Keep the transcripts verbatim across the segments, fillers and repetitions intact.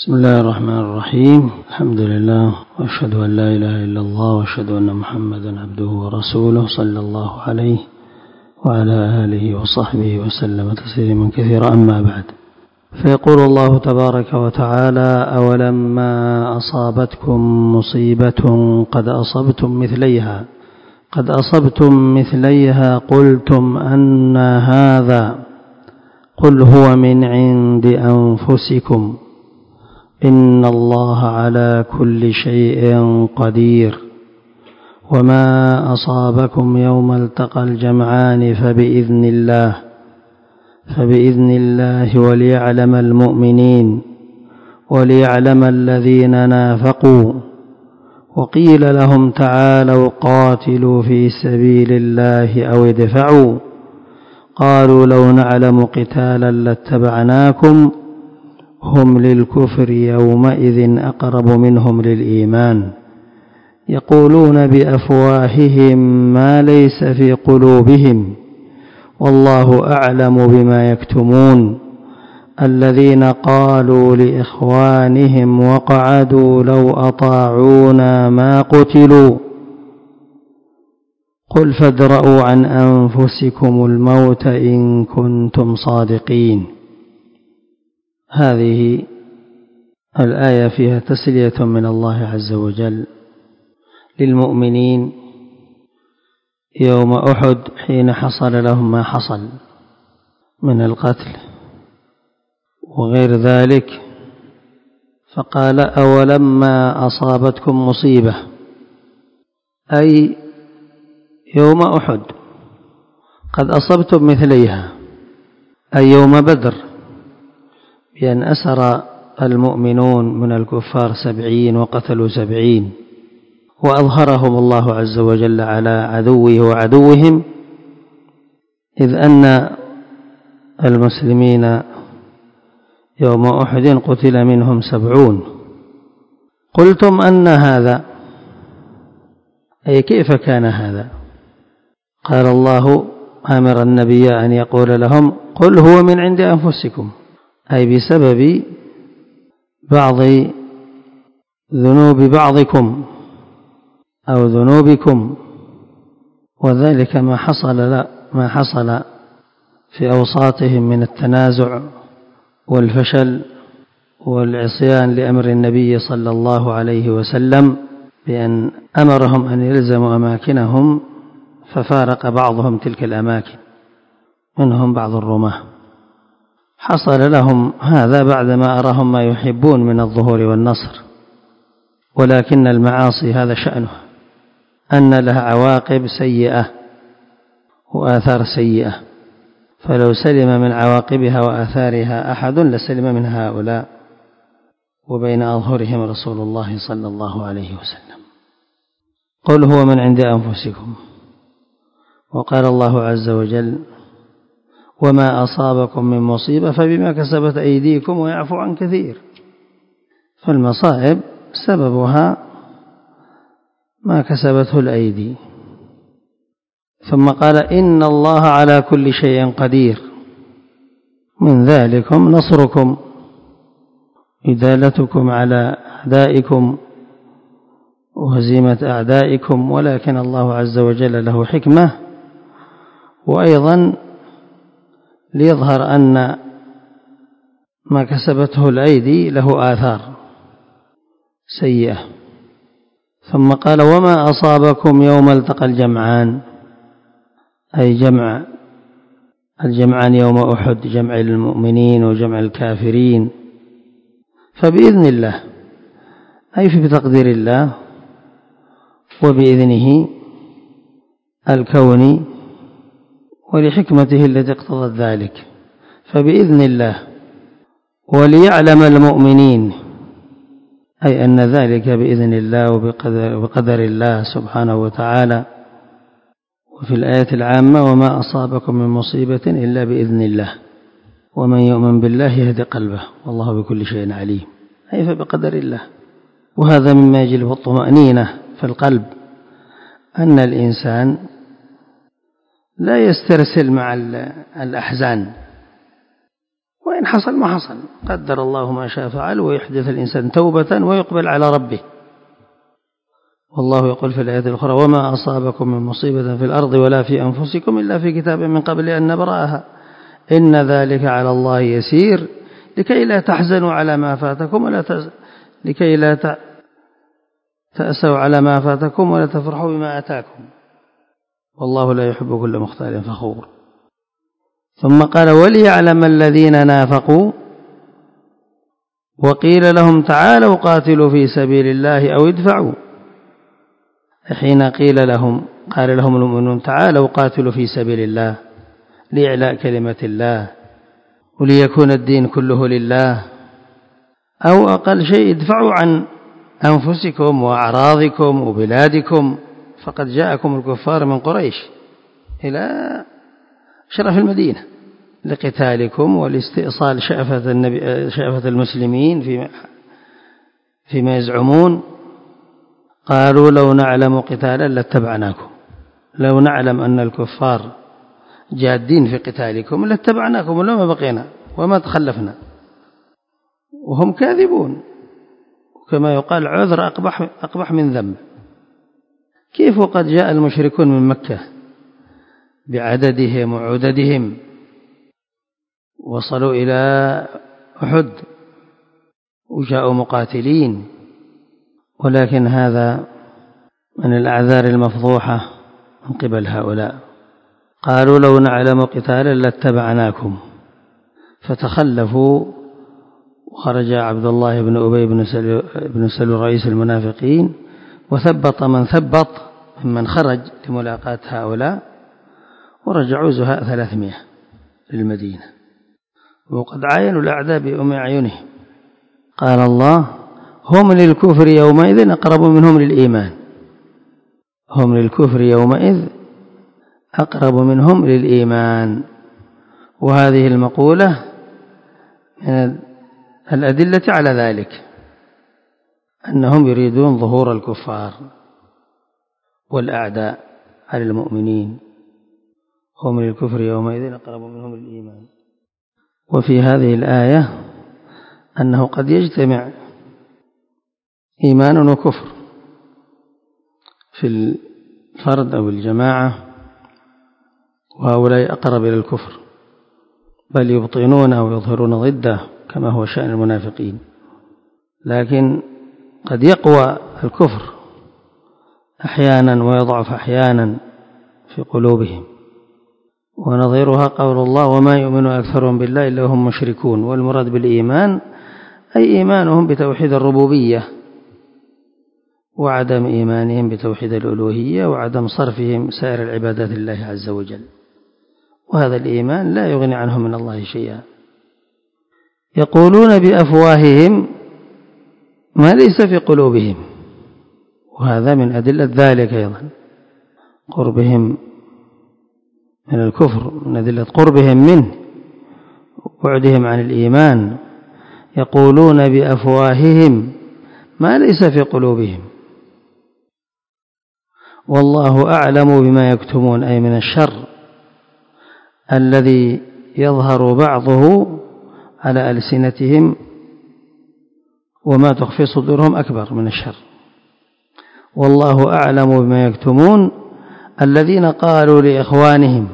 بسم الله الرحمن الرحيم. الحمد لله وأشهد أن لا إله إلا الله وأشهد أن محمدا عبده ورسوله صلى الله عليه وعلى آله وصحبه وسلم تسليما كثيرا. أما بعد، فيقول الله تبارك وتعالى: أولما أصابتكم مصيبة قد أصبتم مثليها قد أصبتم مثليها قلتم أن هذا قل هو من عند أنفسكم إن الله على كل شيء قدير وما أصابكم يوم التقى الجمعان فبإذن الله فبإذن الله وليعلم المؤمنين وليعلم الذين نافقوا وقيل لهم تعالوا قاتلوا في سبيل الله أو ادفعوا قالوا لو نعلم قتالا لاتبعناكم هم للكفر يومئذ أقرب منهم للإيمان يقولون بأفواههم ما ليس في قلوبهم والله أعلم بما يكتمون الذين قالوا لإخوانهم وقعدوا لو أطاعونا ما قتلوا قل فادرءوا عن أنفسكم الموت إن كنتم صادقين. هذه الآية فيها تسلية من الله عز وجل للمؤمنين يوم أحد حين حصل لهم ما حصل من القتل وغير ذلك، فقال: أولما أصابتكم مصيبة، أي يوم أحد قد أصبتم مثليها، أي يوم بدر، بأن أسر المؤمنون من الكفار سبعين وقتلوا سبعين وأظهرهم الله عز وجل على عدوه وعدوهم، إذ أن المسلمين يوم أحد قتل منهم سبعون. قلتم أن هذا، أي كيف كان هذا؟ قال الله آمر النبي أن يقول لهم: قل هو من عند أنفسكم، أي بسبب بعض ذنوب بعضكم أو ذنوبكم، وذلك ما حصل لا ما حصل في أوساطهم من التنازع والفشل والعصيان لأمر النبي صلى الله عليه وسلم بأن أمرهم أن يلزموا أماكنهم ففارق بعضهم تلك الأماكن، منهم بعض الرماة. حصل لهم هذا بعدما أراهم ما يحبون من الظهور والنصر، ولكن المعاصي هذا شأنها، أن لها عواقب سيئة وآثار سيئة، فلو سلم من عواقبها وآثارها أحد لسلم من هؤلاء، وبين أظهرهم رسول الله صلى الله عليه وسلم. قل هو من عند أنفسكم. وقال الله عز وجل: وما أصابكم من مصيبة فبما كسبت أيديكم ويعفو عن كثير. فالمصائب سببها ما كسبته الأيدي. ثم قال: إن الله على كل شيء قدير، من ذلكم نصركم، إدالتكم على أعدائكم وهزيمة أعدائكم، ولكن الله عز وجل له حكمة، وأيضا ليظهر أن ما كسبته الأيدي له آثار سيئة. ثم قال: وما أصابكم يوم التقى الجمعان، أي جمع الجمعان يوم أحد، جمع المؤمنين وجمع الكافرين، فبإذن الله، أي في تقدير الله وبإذنه الكوني ولحكمته التي اقتضت ذلك، فبإذن الله وليعلم المؤمنين، أي أن ذلك بإذن الله وبقدر, وبقدر الله سبحانه وتعالى. وفي الآية العامة: وما أصابكم من مصيبة إلا بإذن الله ومن يؤمن بالله يهدي قلبه والله بكل شيء عليم، أي فبقدر الله. وهذا مما يجلب الطمأنينة في القلب، أن الإنسان لا يسترسل مع الأحزان وإن حصل ما حصل، قدر الله ما شاء فعل، ويحدث الإنسان توبة ويقبل على ربه. والله يقول في الآية الأخرى: وما أصابكم من مصيبة في الأرض ولا في أنفسكم إلا في كتاب من قبل أن نبرأها إن ذلك على الله يسير لكي لا تحزنوا على ما فاتكم ولا تز... لكي لا تأسوا على ما فاتكم ولا تفرحوا بما أتاكم والله لا يحب كل مختال فخور. ثم قال: وليعلم الذين نافقوا وقيل لهم تعالوا قاتلوا في سبيل الله أو ادفعوا. حين قيل لهم قال لهم المؤمنون: تعالوا قاتلوا في سبيل الله لإعلاء كلمة الله وليكون الدين كله لله، أو أقل شيء ادفعوا عن أنفسكم وأعراضكم وبلادكم، فقد جاءكم الكفار من قريش إلى شرف المدينة لقتالكم ولاستئصال شأفة, النبي شأفة المسلمين فيما, فيما يزعمون. قالوا: لو نعلم قتالا لاتبعناكم، لو نعلم أن الكفار جادين في قتالكم لاتبعناكم ولما بقينا وما تخلفنا. وهم كاذبون، وكما يقال: عذر أقبح, أقبح من ذنب. كيف وقد جاء المشركون من مكة بعددهم وعددهم وصلوا إلى أحد وجاءوا مقاتلين، ولكن هذا من الأعذار المفضوحة من قبل هؤلاء. قالوا: لو نعلم قتالا لاتبعناكم، فتخلفوا وخرج عبد الله بن أبي بن سلول رئيس المنافقين وثبط من ثبط ممن خرج لملاقاة هؤلاء، ورجعوا زهاء ثلاثمائة للمدينة، وقد عاينوا الأعداء بأم أعينهم. قال الله: هم للكفر يومئذ أقرب منهم للإيمان، هم للكفر يومئذ أقرب منهم للإيمان. وهذه المقولة من الأدلة على ذلك، أنهم يريدون ظهور الكفار والأعداء على المؤمنين. هم للكفر يومئذ أقرب منهم للإيمان. وفي هذه الآية أنه قد يجتمع إيمان وكفر في الفرد أو الجماعة، وهؤلاء أقرب إلى الكفر، بل يبطنونه ويظهرون ضده كما هو شأن المنافقين. لكن قد يقوى الكفر أحيانا ويضعف أحيانا في قلوبهم، ونظيرها قول الله: وما يؤمن أكثرهم بالله إلا هم مشركون. والمراد بالإيمان أي إيمانهم بتوحيد الربوبية، وعدم إيمانهم بتوحيد الألوهية، وعدم صرفهم سائر العبادات لله عز وجل. وهذا الإيمان لا يغني عنهم من الله شيئا. يقولون بأفواههم ما ليس في قلوبهم، وهذا من أدلة ذلك أيضا، قربهم من الكفر، من أدلة قربهم منه وبعدهم عن الإيمان. يقولون بأفواههم ما ليس في قلوبهم والله أعلم بما يكتمون، أي من الشر الذي يظهر بعضه على ألسنتهم، وما تخفي صدورهم أكبر من الشر. والله أعلم بما يكتمون، الذين قالوا لإخوانهم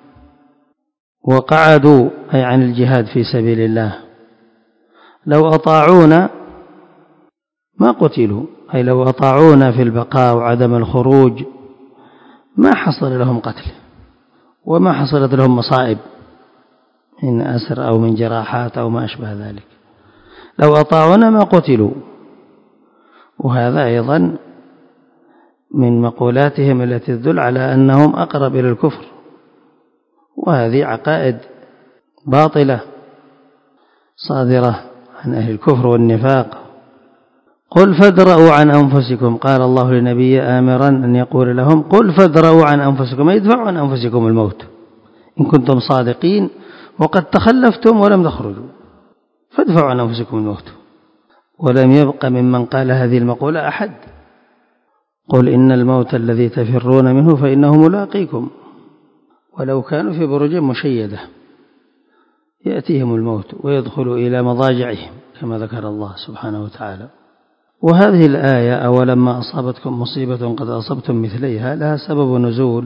وقعدوا أي عن الجهاد في سبيل الله: لو أطاعونا ما قتلوا، أي لو أطاعونا في البقاء وعدم الخروج ما حصل لهم قتل وما حصلت لهم مصائب من أسر أو من جراحات أو ما أشبه ذلك. لو أطاعونا ما قتلوا. وهذا أيضا من مقولاتهم التي تدل على أنهم أقرب إلى الكفر، وهذه عقائد باطلة صادرة عن أهل الكفر والنفاق. قل فادرءوا عن أنفسكم، قال الله لنبي آمرا أن يقول لهم: قل فادرءوا عن أنفسكم، ادفعوا عن أنفسكم الموت إن كنتم صادقين وقد تخلفتم ولم تخرجوا، فادفعوا عن أنفسكم الموت. ولم يبق ممن قال هذه المقولة أحد. قل إن الموت الذي تفرون منه فإنه ملاقيكم ولو كانوا في بروج مشيدة. يأتيهم الموت ويدخلوا إلى مضاجعهم كما ذكر الله سبحانه وتعالى. وهذه الآية أولما أصابتكم مصيبة قد أصبتم مثليها لها سبب نزول،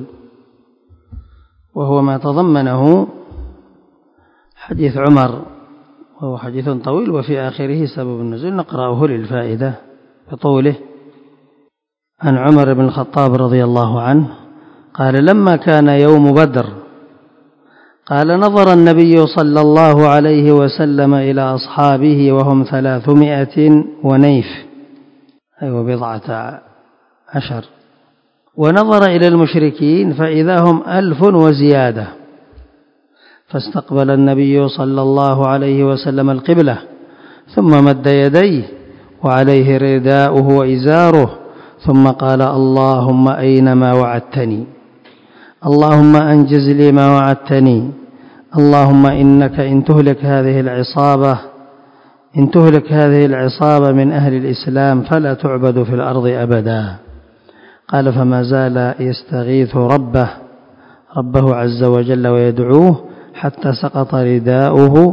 وهو ما تضمنه حديث عمر، وهو حديث طويل وفي آخره سبب النزول، نقرأه للفائدة بطوله. عن عمر بن الخطاب رضي الله عنه قال: لما كان يوم بدر قال: نظر النبي صلى الله عليه وسلم إلى أصحابه وهم ثلاثمائة ونيف، أي أيوة بضعة عشر، ونظر إلى المشركين فإذا هم ألف وزيادة، فاستقبل النبي صلى الله عليه وسلم القبلة ثم مد يديه وعليه رداؤه وإزاره، ثم قال: اللهم أينما وعدتني، اللهم أنجز لي ما وعدتني، اللهم إنك إن تهلك هذه العصابة إن تهلك هذه العصابة من أهل الإسلام فلا تعبد في الأرض أبدا. قال: فما زال يستغيث ربه ربه عز وجل ويدعوه حتى سقط رداؤه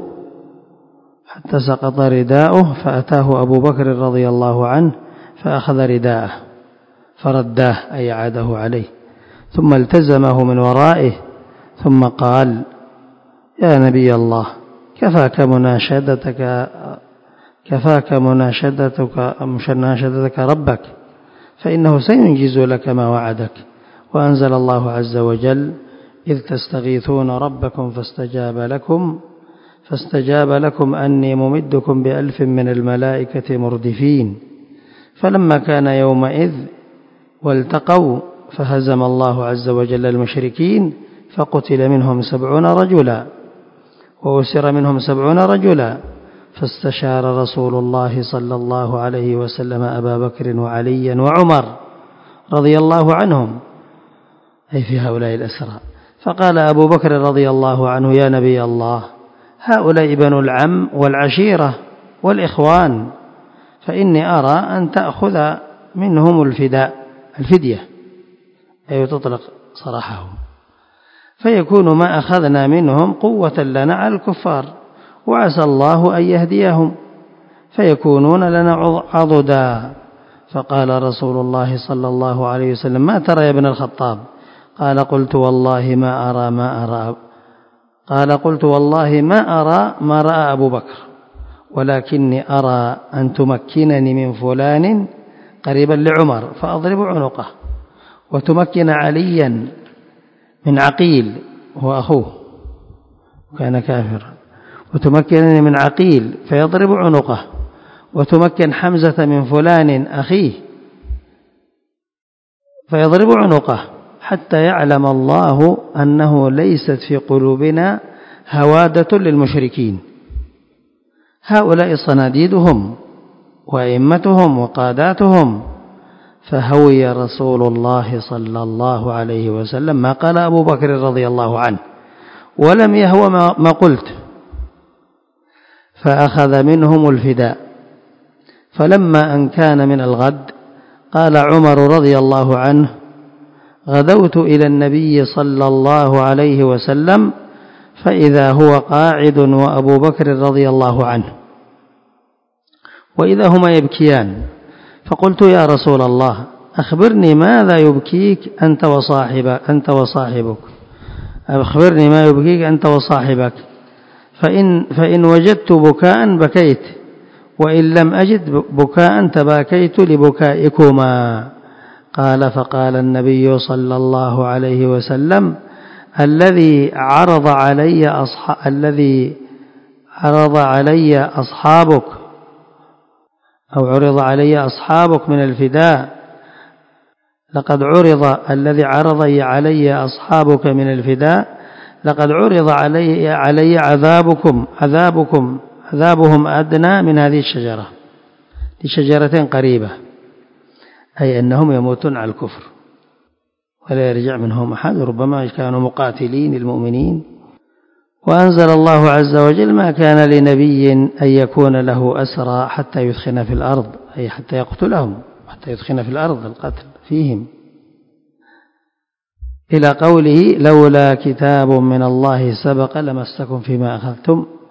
حتى سقط رداؤه فأتاه أبو بكر رضي الله عنه فأخذ رداءه فرداه، أي عاده عليه، ثم التزمه من ورائه، ثم قال: يا نبي الله، كفاك مناشدتك كفاك مناشدتك مناشدتك ربك، فإنه سينجز لك ما وعدك. وأنزل الله عز وجل: إذ تستغيثون ربكم فاستجاب لكم فاستجاب لكم أني ممدكم بألف من الملائكة مردفين. فلما كان يومئذ والتقوا فهزم الله عز وجل المشركين فقتل منهم سبعون رجلا وأسر منهم سبعون رجلا، فاستشار رسول الله صلى الله عليه وسلم أبا بكر وعليا وعمر رضي الله عنهم، أي في هؤلاء الأسرى، فقال أبو بكر رضي الله عنه: يا نبي الله، هؤلاء بنو العم والعشيرة والإخوان، فإني أرى أن تأخذ منهم الفداء الفدية، أي تطلق صراحهم، فيكون ما أخذنا منهم قوة لنا على الكفار، وعسى الله أن يهديهم فيكونون لنا عضدا. فقال رسول الله صلى الله عليه وسلم: ما ترى يا ابن الخطاب؟ قال: قلت والله ما أرى ما أرى قال قلت والله ما أرى ما رأى أبو بكر، ولكني أرى أن تمكنني من فلان قريبا لعمر فأضرب عنقه، وتمكن عليا من عقيل هو أخوه وكان كافرا، وتمكنني من عقيل فيضرب عنقه، وتمكن حمزة من فلان أخيه فيضرب عنقه، حتى يعلم الله أنه ليست في قلوبنا هوادة للمشركين. هؤلاء صناديدهم وأئمتهم وقاداتهم. فهوي رسول الله صلى الله عليه وسلم ما قال أبو بكر رضي الله عنه، ولم يهو ما قلت، فأخذ منهم الفداء. فلما أن كان من الغد قال عمر رضي الله عنه: غدوت إلى النبي صلى الله عليه وسلم فإذا هو قاعد وأبو بكر رضي الله عنه، وإذا هما يبكيان، فقلت: يا رسول الله، أخبرني ماذا يبكيك أنت وصاحبك أنت وصاحبك أخبرني ما يبكيك أنت وصاحبك، فإن, فإن وجدت بكاء بكيت، وإن لم أجد بكاء تباكيت لبكائكما. قال: فقال النبي صلى الله عليه وسلم: الذي عرض علي أصحاب الذي عرض علي أصحابك أو عرض علي أصحابك من الفداء لقد عرض الذي عرض علي أصحابك من الفداء لقد عرض علي علي عذابكم عذابكم عذابهم أدنى من هذه الشجرة، لشجرة قريبة، أي أنهم يموتون على الكفر ولا يرجع منهم أحد، ربما كانوا مقاتلين المؤمنين. وأنزل الله عز وجل: ما كان لنبي أن يكون له أسرى حتى يثخن في الأرض، أي حتى يقتلهم، حتى يثخن في الأرض القتل فيهم، إلى قوله: لولا كتاب من الله سبق لمسكم فيما أخذتم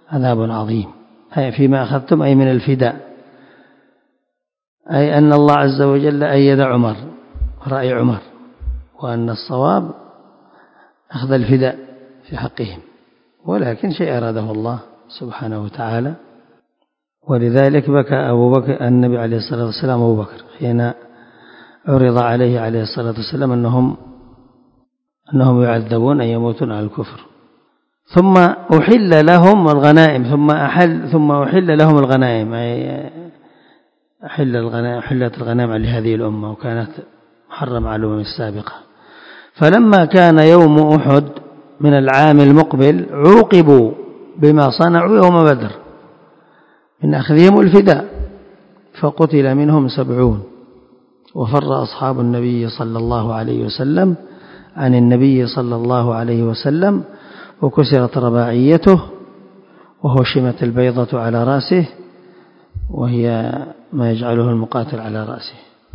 عذاب عظيم، أي فيما أخذتم أي من الفداء، أي أن الله عز وجل أيد عمر رأي عمر، وأن الصواب أخذ الفداء في حقهم، ولكن شيء أراده الله سبحانه وتعالى. ولذلك بكى أبو بكر النبي عليه الصلاة والسلام أبو بكر حين عرض عليه عليه الصلاة والسلام أنهم أنهم يعذبون أن يموتون على الكفر. ثم أحل لهم الغنائم ثم أحل ثم أحل لهم الغنائم، أي أحل الغنائم أحلت الغنائم لهذه الأمة، وكانت محرم على الأمم السابقة. فلما كان يوم أحد من العام المقبل عوقبوا بما صنعوا يوم بدر من أخذهم الفداء، فقتل منهم سبعون، وفر أصحاب النبي صلى الله عليه وسلم عن النبي صلى الله عليه وسلم، وكسرت رباعيته، وهشمت البيضة على رأسه، وهي ما يجعله المقاتل على رأسه،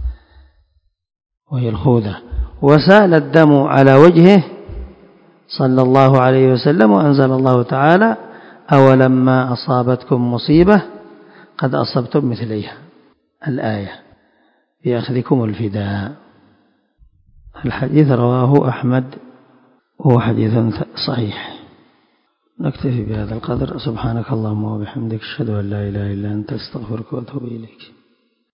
وهي الخوذة، وسال الدم على وجهه صلى الله عليه وسلم. وأنزل الله تعالى: أولما أصابتكم مصيبة قد أصبتم مثليها، الآية بأخذكم الفداء. الحديث رواه أحمد وهو حديث صحيح. نكتفي بهذا القدر. سبحانك اللهم وبحمدك، أشهد أن لا إله إلا أنت، أستغفرك وأتوب إليك.